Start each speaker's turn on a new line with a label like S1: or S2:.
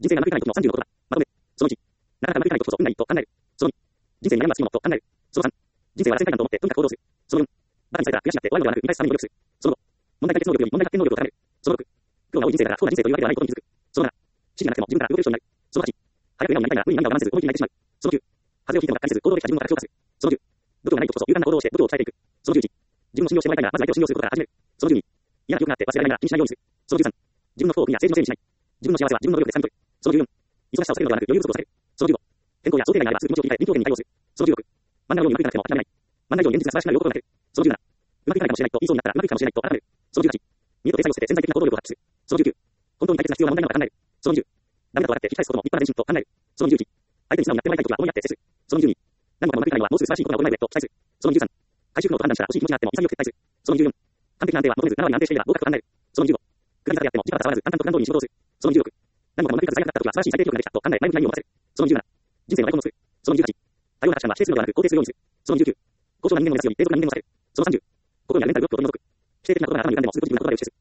S1: 人生がうまくいかない時の30のことだ。まとめ。その1。なかなかうまくいかない時こそ運がいいと考える。その2。人生に悩むは過ぎもと考える。その3。人生は螺旋階段と思ってとにかく行動する。その4。バカにされたら悔しがって終わるのではなく見返すために努力する。その5。問題解決能力より問題発見能力を高める。その6。苦労が多い人生だが不幸な人生というわけではないことに気づく。その7。指示がなくても自分から動ける人になる。その8。早く笑顔になりたいが無理に涙を我慢せず思い切り泣いてしまう。その9。風邪をひいてもがっかりせず行動できた自分を高く評価する。その10。度胸がない時こそ勇敢な行動をして度胸を鍛えていく。その11。自分を信用してもらいたいがまず相手を信用することから始める。その12。嫌な記憶があって忘れられないなら気にしないようにする。その13。自分の不幸を国や政治のせいにしない。自分の幸せは自分の努力で掴み取る。その14。忙しさを避けるのではなく余裕不足を避ける。その15。天候や想定外があればすぐ気持ちを切り替え臨機応変に対応する。その16。漫画のようにうまくいかなくても諦めない。漫画以上に現実が素晴らしくなる喜びが出る。その17。うまくいかないかもしれないと言いそうになったらうまくいくかもしれないと改める。その18。見事で作業して潜在的な行動力を発揮する。その19。本当に解決が必要な問題なのか考える。その20。ダメだと笑って引き返すことも立派な前進と考える。その21。相手に素直にやってもらいたいときは思いやって接する。その22。何もかもうまくいかないのはもうすぐ素晴らしいことが起こる前でと期待する。その23。回収不能と判断したら欲しい気持ちがあっても潔く撤退する。その24。完璧な安定は求めず7割安定していれば合格と考える。その25。下り坂であっても地場が触らず淡々と普段通りに仕事をする。その26。何もかもうまくいかず罪悪だったときは素晴らしい最低記録ができたと考え前向きな意味を持たせる。その27。人生のアイコンを作る。その28。多様な価値観は否定するのではなく肯定するようにする。その29。高尚な人間を目指すように低俗な人間を避ける。その30。心にあるメンタルブロックを取り除く。否定的なことが頭に浮かんでもすぐポジティブな言葉で打ち消す。